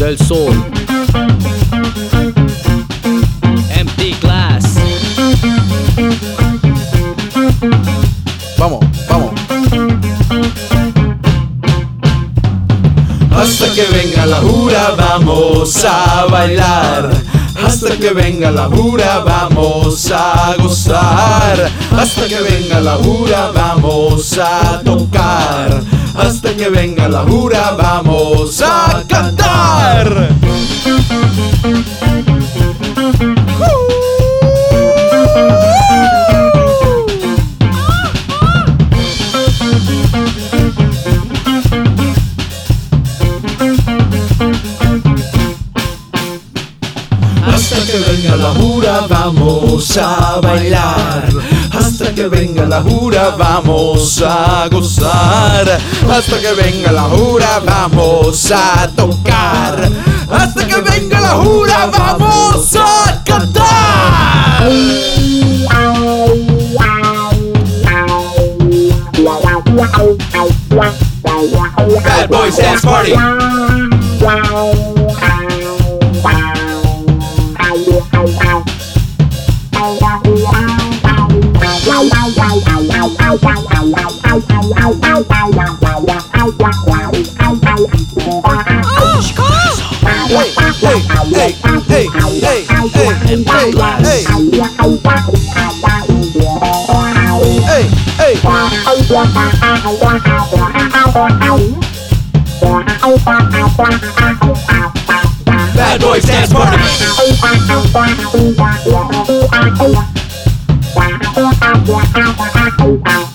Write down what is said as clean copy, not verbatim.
Del Sol, Empty Glass. Vamos, vamos. Hasta que venga la jura vamos a bailar. Hasta que venga la jura vamos a gozar. Hasta que venga la jura vamos a tocar. Hasta que venga la jura vamos a cantar. Hasta que venga la jura vamos a bailar. Hasta que venga la jura vamos a gozar. Hasta que venga la jura vamos a tocar. Hasta que venga la jura vamos a cantar. Bad Boys Dance Party. Bad Boys Dance Party.